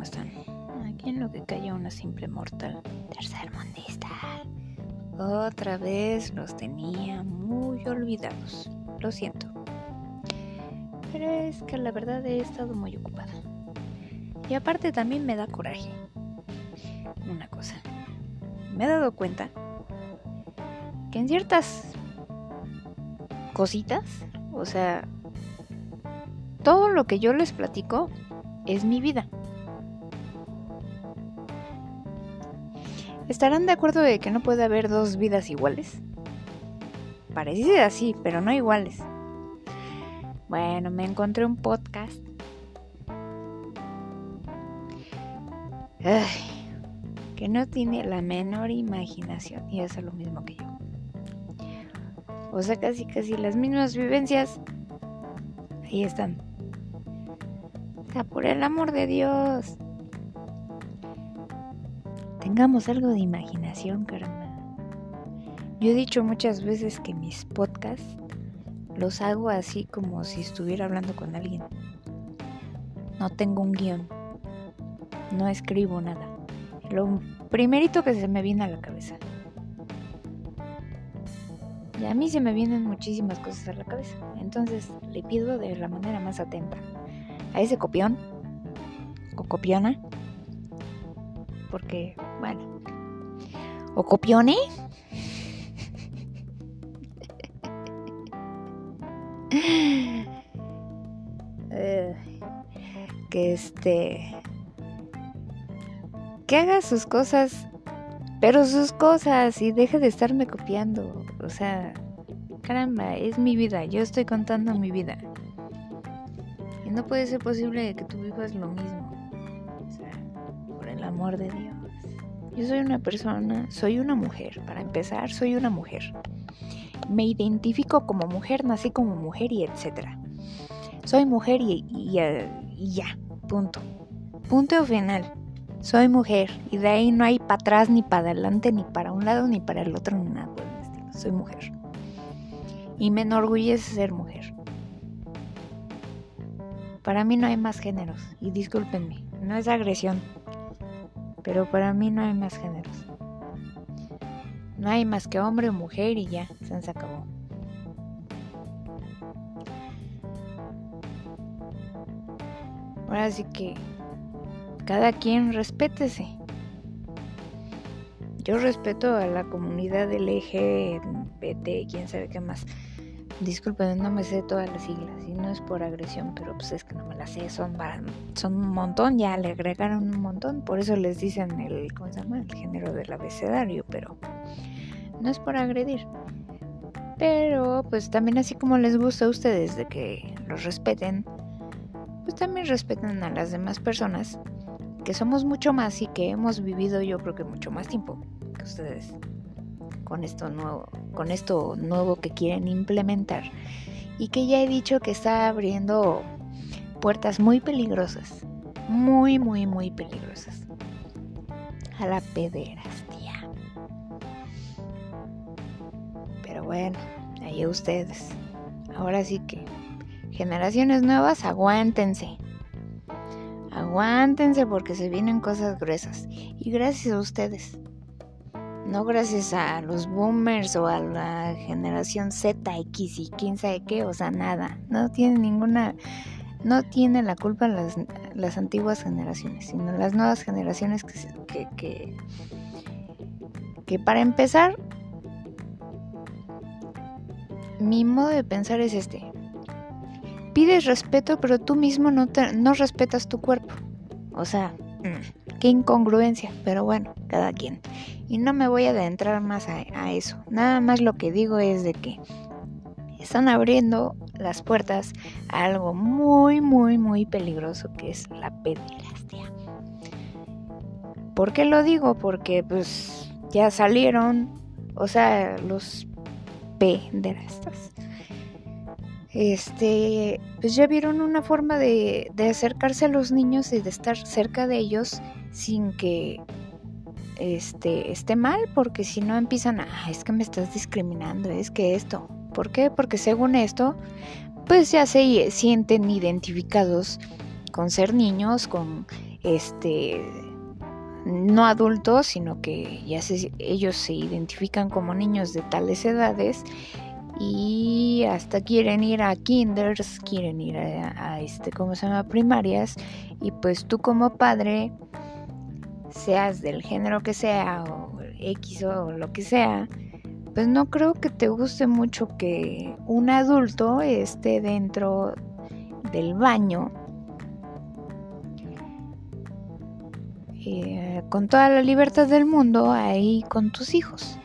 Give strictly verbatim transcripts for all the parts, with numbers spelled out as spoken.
están? Aquí en lo que calla una simple mortal tercermundista. Otra vez los tenía muy olvidados. Lo siento. Pero es que la verdad he estado muy ocupada. Y aparte también me da coraje. Una cosa. Me he dado cuenta que en ciertas cositas, o sea, todo lo que yo les platico es mi vida. ¿Estarán de acuerdo de que no puede haber dos vidas iguales? Parece así, pero no iguales. Bueno, me encontré un podcast. Ay, que no tiene la menor imaginación y hace lo mismo que yo. O sea, casi casi las mismas vivencias. Ahí están. O sea, por el amor de Dios. Tengamos algo de imaginación, caramba. Yo he dicho muchas veces que mis podcasts los hago así como si estuviera hablando con alguien. No tengo un guión. No escribo nada. Lo primerito que se me viene a la cabeza. Y a mí se me vienen muchísimas cosas a la cabeza. Entonces le pido de la manera más atenta a ese copión o copiona. Porque, bueno, o copione. uh, que este que haga sus cosas, pero sus cosas, y deje de estarme copiando. O sea, caramba, es mi vida, yo estoy contando mi vida y no puede ser posible que tú vivas lo mismo. O sea, por el amor de Dios. Yo soy una persona, soy una mujer. Para empezar, soy una mujer. Me identifico como mujer, nací como mujer y etcétera. Soy mujer y, y, y ya, punto. Punto final. Soy mujer y de ahí no hay para atrás, ni para adelante, ni para un lado, ni para el otro, ni nada por el estilo. Soy mujer. Y me enorgullece ser mujer. Para mí no hay más géneros. Y discúlpenme, no es agresión. Pero para mí no hay más géneros. No hay más que hombre o mujer y ya, se acabó. Ahora sí que cada quien respétese. Yo respeto a la comunidad L G B T, quién sabe qué más. Disculpen, no me sé todas las siglas y no es por agresión, pero pues es que no me las sé, son, son un montón, ya le agregaron un montón, por eso les dicen el, ¿cómo se llama? El género del abecedario, pero no es por agredir. Pero pues también así como les gusta a ustedes de que los respeten, pues también respeten a las demás personas, que somos mucho más y que hemos vivido yo creo que mucho más tiempo que ustedes. Con esto nuevo, con esto nuevo que quieren implementar y que ya he dicho que está abriendo puertas muy peligrosas, muy muy muy peligrosas a la pederastía. Pero bueno, ahí ustedes. Ahora sí que generaciones nuevas, aguántense. Aguántense porque se vienen cosas gruesas y gracias a ustedes. No gracias a los boomers o a la generación Z X y quién sabe qué, o sea, nada. No tiene ninguna, no tiene la culpa las, las antiguas generaciones, sino las nuevas generaciones que, que, que, que para empezar, mi modo de pensar es este. Pides respeto, pero tú mismo no, te, no respetas tu cuerpo. O sea, mmm, qué incongruencia, pero bueno, cada quien. Y no me voy a adentrar más a, a eso. Nada más lo que digo es de que están abriendo las puertas a algo muy, muy, muy peligroso que es la pederastia. ¿Por qué lo digo? Porque pues ya salieron, o sea, los pederastas. Este, pues ya vieron una forma de, de acercarse a los niños y de estar cerca de ellos sin que este esté mal, porque si no empiezan a, ah, es que me estás discriminando, es que esto. ¿Por qué? Porque según esto, pues ya se sienten identificados con ser niños, con este, no adultos, sino que ya se, ellos se identifican como niños de tales edades y hasta quieren ir a kinders, quieren ir a, a este, ¿cómo se llama? Primarias, y pues tú como padre, seas del género que sea o X o lo que sea, pues no creo que te guste mucho que un adulto esté dentro del baño eh, con toda la libertad del mundo ahí con tus hijos,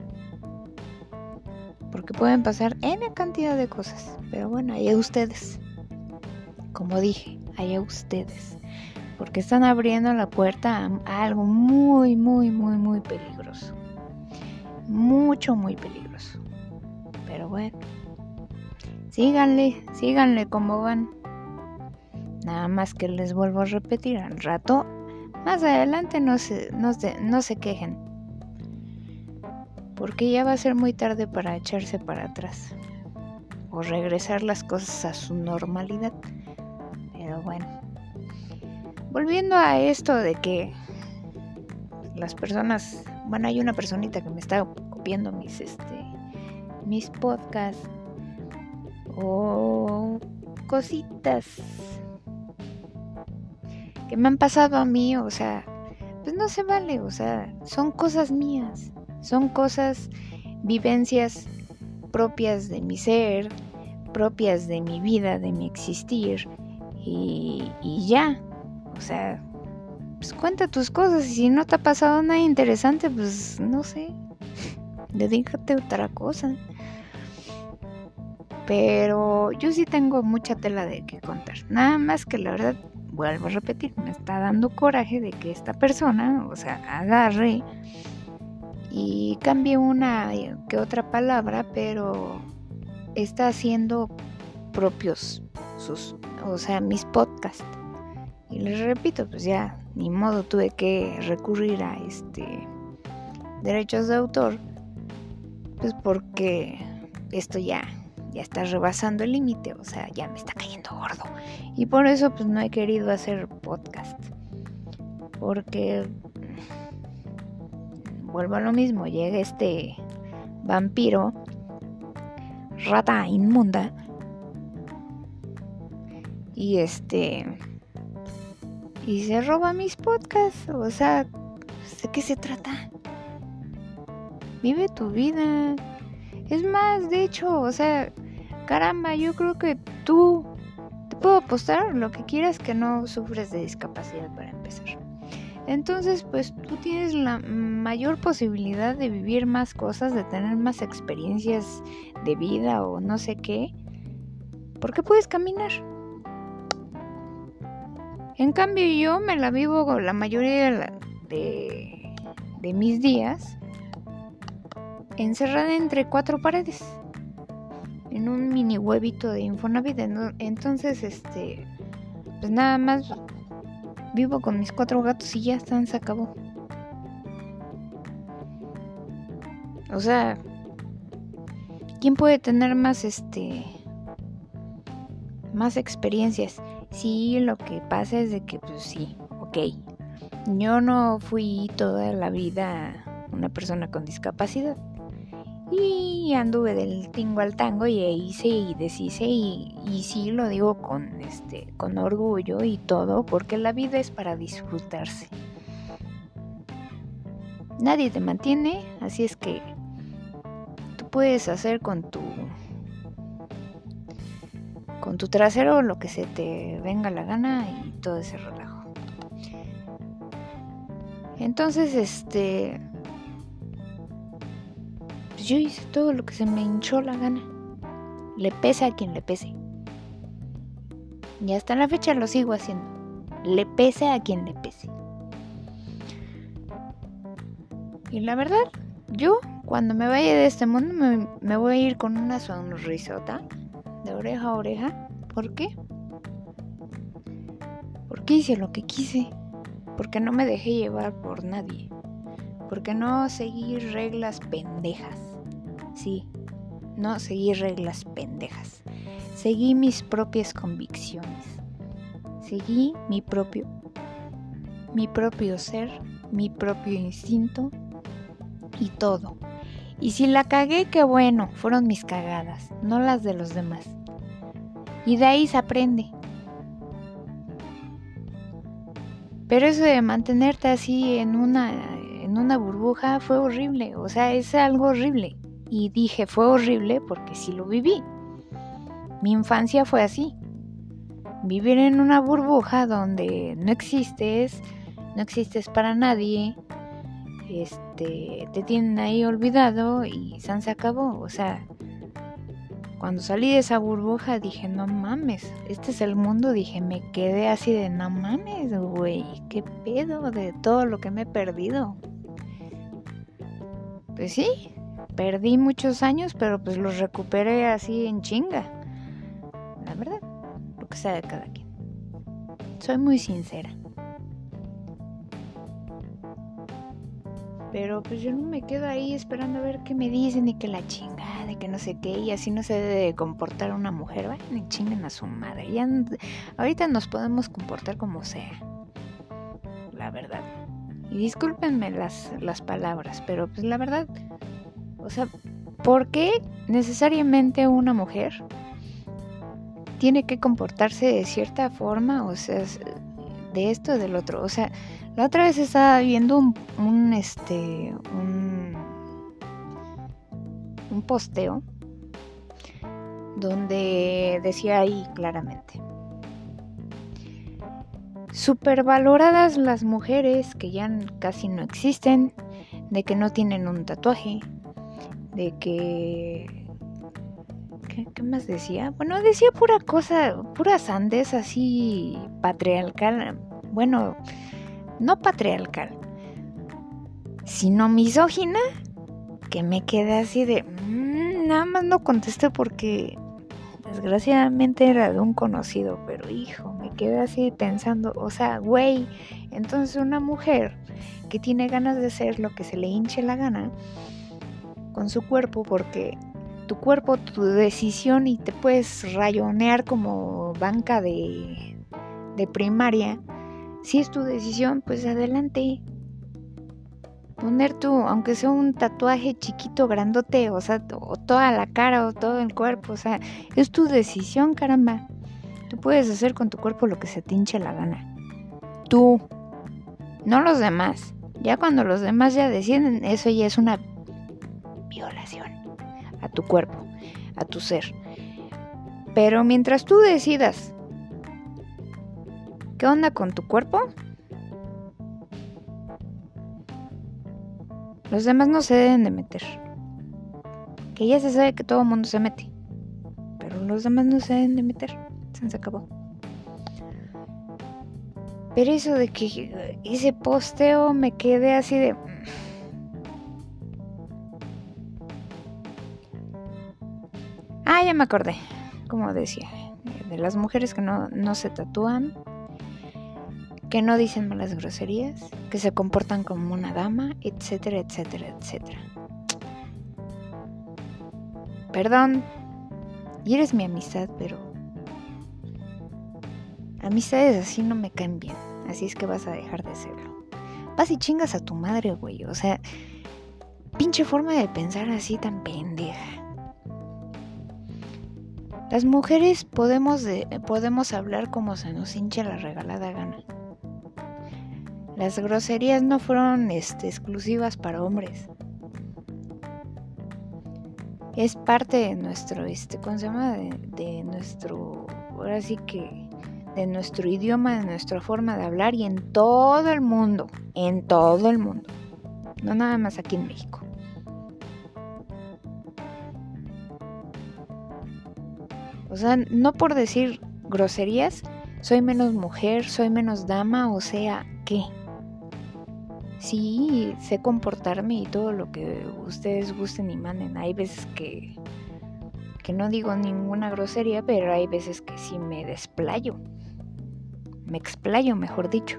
porque pueden pasar N cantidad de cosas, pero bueno, allá ustedes, como dije, allá ustedes, porque están abriendo la puerta a, a algo muy, muy, muy, muy peligroso, mucho, muy peligroso, pero bueno, síganle, síganle como van, nada más que les vuelvo a repetir, al rato, más adelante no se, no se, no se quejen, porque ya va a ser muy tarde para echarse para atrás o regresar las cosas a su normalidad. Pero bueno, volviendo a esto de que las personas, bueno, hay una personita que me está copiando mis este mis podcasts o cositas que me han pasado a mí, o sea, pues no se vale, o sea, son cosas mías. Son cosas, vivencias propias de mi ser, propias de mi vida, de mi existir, y, y ya, o sea, pues cuenta tus cosas, y si no te ha pasado nada interesante, pues no sé, dedícate a otra cosa. Pero yo sí tengo mucha tela de qué contar, nada más que la verdad, vuelvo a repetir, me está dando coraje de que esta persona, o sea, agarre y cambie una que otra palabra, pero está haciendo propios sus, o sea, mis podcasts. Y les repito, pues ya ni modo, tuve que recurrir a este derechos de autor, pues porque esto ya ya está rebasando el límite, o sea, ya me está cayendo gordo. Y por eso pues no he querido hacer podcast. Porque vuelvo a lo mismo, llega este vampiro, rata inmunda, y este y se roba mis podcasts, o sea, ¿de qué se trata? Vive tu vida. Es más, de hecho, o sea, caramba, yo creo que tú te puedo apostar lo que quieras que no sufres de discapacidad para empezar. Entonces, pues tú tienes la mayor posibilidad de vivir más cosas, de tener más experiencias de vida o no sé qué, porque puedes caminar. En cambio, yo me la vivo la mayoría de, la, de, de mis días encerrada entre cuatro paredes, en un mini huevito de Infonavit. Entonces, este, pues nada más vivo con mis cuatro gatos y ya están, se acabó. O sea, ¿quién puede tener más, este, más experiencias? Sí, lo que pasa es de que, pues sí, ok, yo no fui toda la vida una persona con discapacidad. Y anduve del tingo al tango y hice y deshice y, y sí lo digo con este con orgullo y todo, porque la vida es para disfrutarse. Nadie te mantiene, así es que tú puedes hacer con tu con tu trasero lo que se te venga la gana y todo ese relajo. Entonces, este yo hice todo lo que se me hinchó la gana. Le pese a quien le pese. Y hasta la fecha lo sigo haciendo. Le pese a quien le pese. Y la verdad, yo cuando me vaya de este mundo me, me voy a ir con una sonrisota de oreja a oreja. ¿Por qué? Porque hice lo que quise. Porque no me dejé llevar por nadie. Porque no seguí reglas pendejas. Sí, no seguí reglas pendejas. Seguí mis propias convicciones. Seguí mi propio mi propio ser, mi propio instinto y todo. Y si la cagué, qué bueno, fueron mis cagadas, no las de los demás. Y de ahí se aprende. Pero eso de mantenerte así en una, en una burbuja fue horrible, o sea, es algo horrible. Y dije fue horrible porque sí lo viví. Mi infancia fue así. Vivir en una burbuja donde no existes, no existes para nadie, este, te tienen ahí olvidado y san se acabó. O sea, cuando salí de esa burbuja dije, no mames, este es el mundo. Dije, me quedé así de, no mames, güey, qué pedo de todo lo que me he perdido. Pues sí, perdí muchos años, pero pues los recuperé así en chinga. La verdad, lo que sea de cada quien. Soy muy sincera. Pero pues yo no me quedo ahí esperando a ver qué me dicen y que la chingada, de que no sé qué, y así no se debe comportar una mujer. Vayan y chinguen a su madre. Ya, ahorita nos podemos comportar como sea. La verdad. Y discúlpenme las, las palabras, pero pues la verdad, o sea, ¿por qué necesariamente una mujer tiene que comportarse de cierta forma? O sea, de esto o del otro. O sea, la otra vez estaba viendo un, un este, un, un posteo donde decía ahí claramente: supervaloradas las mujeres que ya casi no existen, de que no tienen un tatuaje, de que... ¿Qué, qué más decía? Bueno, decía pura cosa, pura sandez así patriarcal. Bueno, no patriarcal, sino misógina, que me quedé así de... Mmm, nada más no contesté porque desgraciadamente era de un conocido, pero hijo, me quedé así pensando, o sea, güey, entonces una mujer que tiene ganas de hacer lo que se le hinche la gana con su cuerpo, porque tu cuerpo, tu decisión, y te puedes rayonear como banca de, de primaria, si es tu decisión, pues adelante. Poner tú, aunque sea un tatuaje chiquito, grandote, o sea, o toda la cara o todo el cuerpo, o sea, es tu decisión, caramba. Tú puedes hacer con tu cuerpo lo que se te hinche la gana. Tú, no los demás. Ya cuando los demás ya deciden, eso ya es una violación a tu cuerpo, a tu ser. Pero mientras tú decidas qué onda con tu cuerpo, los demás no se deben de meter. Que ya se sabe que todo el mundo se mete, pero los demás no se deben de meter. Se acabó. Pero eso de que ese posteo me quedé así de... Ah, ya me acordé. Como decía, de las mujeres que no, no se tatúan, que no dicen malas groserías, que se comportan como una dama, etcétera, etcétera, etcétera. Perdón, y eres mi amistad, pero amistades así no me caen bien, así es que vas a dejar de serlo. Vas y chingas a tu madre, güey, o sea, pinche forma de pensar así tan pendeja. Las mujeres podemos, de, podemos hablar como se nos hinche la regalada gana. Las groserías no fueron este, exclusivas para hombres. Es parte de nuestro, este, ¿cómo se llama? De, de nuestro, ahora sí que, de nuestro idioma, de nuestra forma de hablar, y en todo el mundo, en todo el mundo, no nada más aquí en México. O sea, no por decir groserías, soy menos mujer, soy menos dama, o sea, ¿qué? Sí, sé comportarme y todo lo que ustedes gusten y manden. Hay veces que, que no digo ninguna grosería, pero hay veces que sí me desplayo. Me explayo, mejor dicho.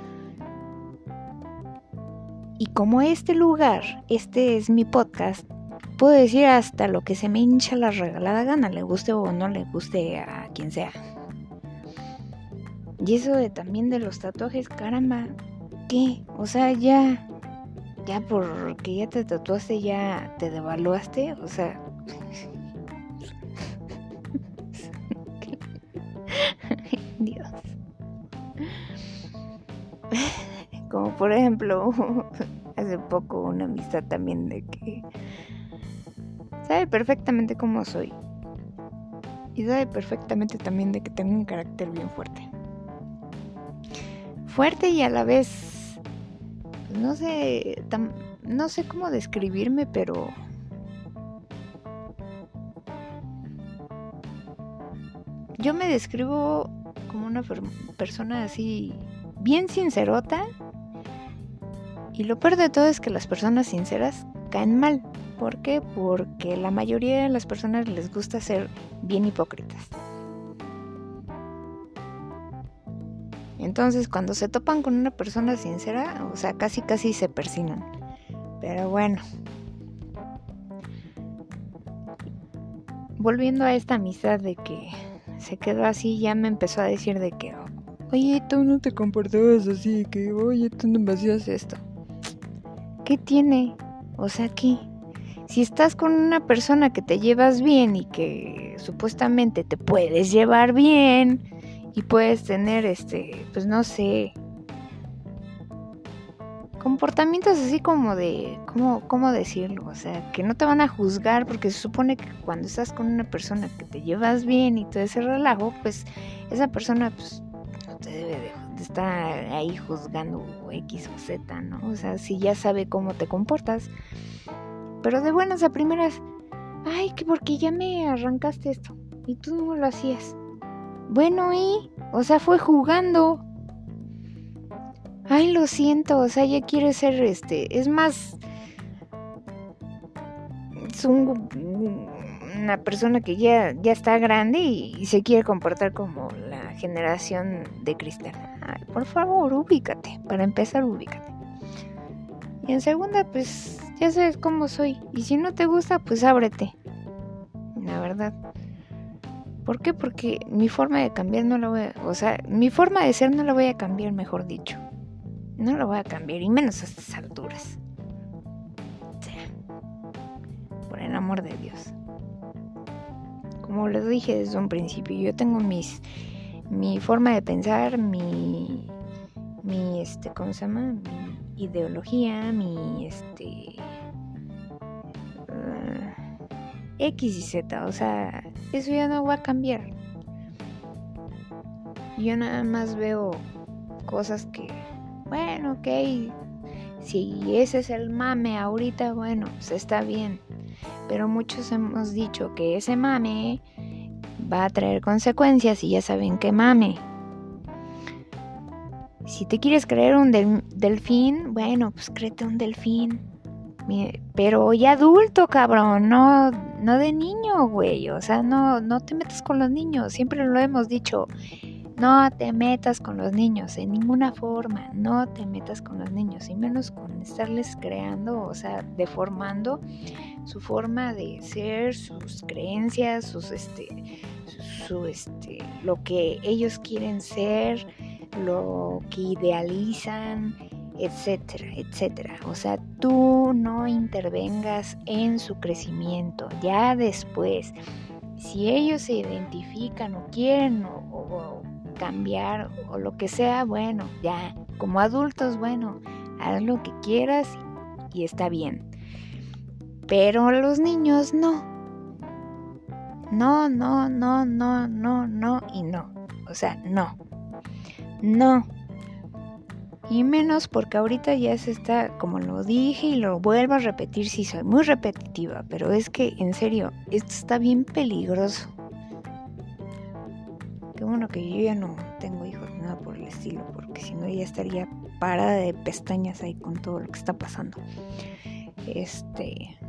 Y como este lugar, este es mi podcast, puedo decir hasta lo que se me hincha la regalada gana, le guste o no le guste a quien sea. Y eso de también de los tatuajes, caramba, qué? O sea, ya, ya porque ya te tatuaste, ya te devaluaste, o sea... Dios. Como por ejemplo, hace poco una amistad también de que sabe perfectamente cómo soy. Y sabe perfectamente también de que tengo un carácter bien fuerte. Fuerte y a la vez, no sé, tam, no sé cómo describirme, pero yo me describo como una persona así, bien sincerota. Y lo peor de todo es que las personas sinceras caen mal. ¿Por qué? Porque la mayoría de las personas les gusta ser bien hipócritas. Entonces, cuando se topan con una persona sincera, o sea, casi casi se persignan. Pero bueno. Volviendo a esta amistad de que se quedó así, ya me empezó a decir de que, oye, tú no te comportabas así, que oye, tú no me hacías esto. ¿Qué tiene? O sea, ¿qué? Si estás con una persona que te llevas bien y que supuestamente te puedes llevar bien y puedes tener, este, pues no sé, comportamientos así como de, ¿cómo, cómo decirlo? O sea, que no te van a juzgar porque se supone que cuando estás con una persona que te llevas bien y todo ese relajo, pues esa persona, pues, no te debe de, de estar ahí juzgando X o Z, ¿no? O sea, si ya sabe cómo te comportas. Pero de buenas a primeras, ay, que porque ya me arrancaste esto y tú no lo hacías. Bueno, y, o sea, fue jugando. Ay, lo siento, o sea, ya quiere ser, este, es más, es un, una persona que ya, ya está grande y, y se quiere comportar como la generación de cristal. Ay, por favor, ubícate, para empezar, ubícate. Y en segunda, pues, ya sabes cómo soy, y si no te gusta, pues ábrete, la verdad. ¿Por qué? Porque mi forma de cambiar no la voy a, o sea, mi forma de ser no la voy a cambiar, mejor dicho. No la voy a cambiar, y menos a estas alturas. O sea, por el amor de Dios. Como les dije desde un principio, yo tengo mis, mi forma de pensar, mi, mi, este, ¿cómo se llama? Mi ideología, mi, este, uh, X y Z, o sea, eso ya no va a cambiar. Yo nada más veo cosas que, bueno, ok, si ese es el mame ahorita, bueno, pues está bien. Pero muchos hemos dicho que ese mame va a traer consecuencias y ya saben qué mame. Si te quieres creer un del- delfín, bueno, pues créete un delfín. Pero ya adulto, cabrón, no, no de niño, güey. O sea, no, no te metas con los niños. Siempre lo hemos dicho. No te metas con los niños, en ninguna forma, no te metas con los niños, y menos con estarles creando, o sea, deformando su forma de ser, sus creencias, sus, este, su, su, este, lo que ellos quieren ser, lo que idealizan, etcétera, etcétera. O sea, tú no intervengas en su crecimiento, ya después, si ellos se identifican o quieren o, o cambiar o lo que sea, bueno, ya, como adultos, bueno, haz lo que quieras y, y está bien. Pero los niños no. No, no, no, no, no, no y no. O sea, no. No. Y menos porque ahorita ya se está, como lo dije y lo vuelvo a repetir, sí soy muy repetitiva, pero es que en serio, esto está bien peligroso. Qué bueno que yo ya no tengo hijos, nada por el estilo, porque si no ya estaría parada de pestañas ahí con todo lo que está pasando. Este,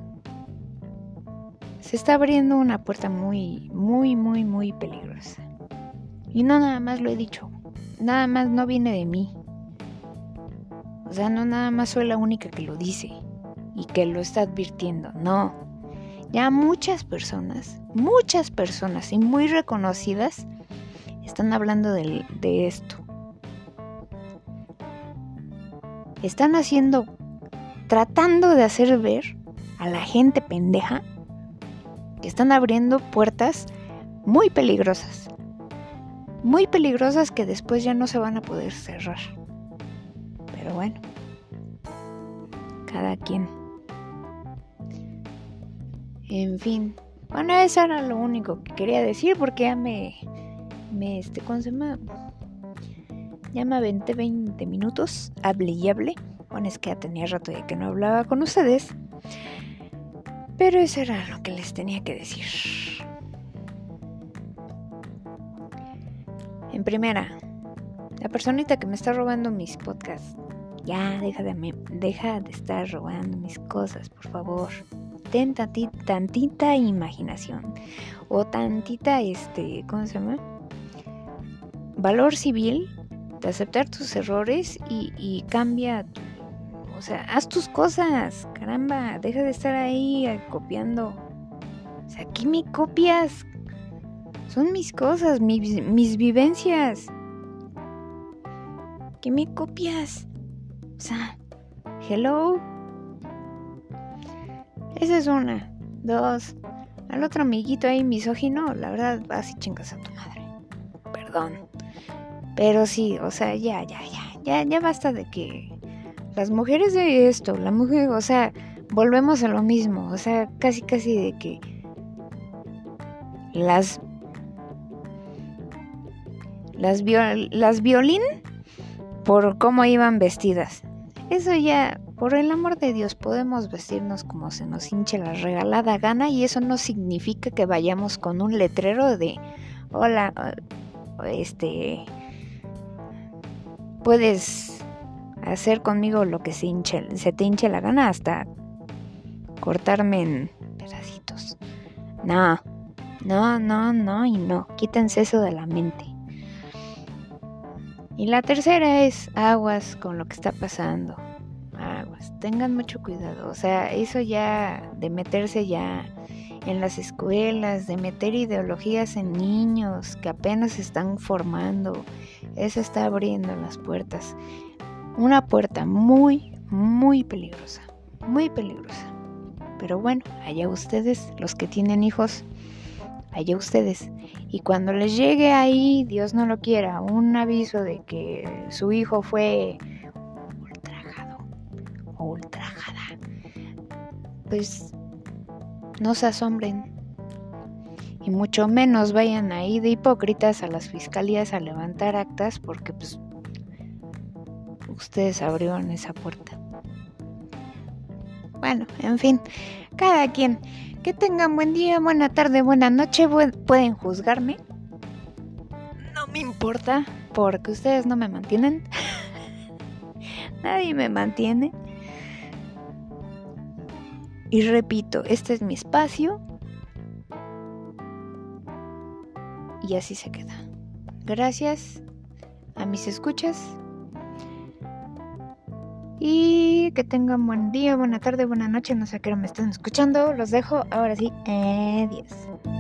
se está abriendo una puerta muy, muy, muy, muy peligrosa. Y no nada más lo he dicho, nada más no viene de mí. O sea, no nada más soy la única que lo dice y que lo está advirtiendo, no. Ya muchas personas, muchas personas y muy reconocidas están hablando de, de esto. están haciendo, tratando de hacer ver a la gente pendeja que están abriendo puertas muy peligrosas. Muy peligrosas que después ya no se van a poder cerrar. Pero bueno, cada quien. En fin, bueno, eso era lo único que quería decir porque ya me, me este, ¿cómo se llama? Ya me aventé veinte minutos, hable y hable. Bueno, es que ya tenía rato de que no hablaba con ustedes. Pero eso era lo que les tenía que decir. En primera, la personita que me está robando mis podcasts, ya deja de, me, deja de estar robando mis cosas, por favor. Ten tantita, tantita imaginación o tantita, este, ¿cómo se llama? Valor civil de aceptar tus errores y, y cambia, tu, o sea, haz tus cosas, caramba, deja de estar ahí copiando. O sea, ¿qué me copias? Son mis cosas, mis, mis vivencias. ¿Qué me copias? O sea, hello. Esa es una. Dos. Al otro amiguito ahí misógino, la verdad, vas y chingas a tu madre. Perdón. Pero sí, o sea, ya, ya, ya. Ya, ya basta de que las mujeres de esto, la mujer, o sea, volvemos a lo mismo. O sea, casi, casi de que las Las, viol- las violín por cómo iban vestidas. Eso ya, por el amor de Dios, podemos vestirnos como se nos hinche la regalada gana y eso no significa que vayamos con un letrero de hola, este, puedes hacer conmigo lo que se, hinche, se te hinche la gana hasta cortarme en pedacitos. No, no, no, no y no. Quítense eso de la mente. Y la tercera es aguas con lo que está pasando. Aguas, tengan mucho cuidado. O sea, eso ya de meterse ya en las escuelas, de meter ideologías en niños que apenas se están formando, eso está abriendo las puertas. Una puerta muy, muy peligrosa. Muy peligrosa. Pero bueno, allá ustedes, los que tienen hijos, allá ustedes. Y cuando les llegue ahí, Dios no lo quiera, un aviso de que su hijo fue ultrajado o ultrajada, pues no se asombren. Y mucho menos vayan ahí de hipócritas a las fiscalías a levantar actas porque pues ustedes abrieron esa puerta. Bueno, en fin, cada quien. Que tengan buen día, buena tarde, buena noche. Pueden juzgarme. No me importa, porque ustedes no me mantienen. Nadie me mantiene. Y repito, este es mi espacio. Y así se queda. Gracias a mis escuchas. Y que tengan buen día, buena tarde, buena noche. No sé a qué hora me están escuchando. Los dejo. Ahora sí, adiós.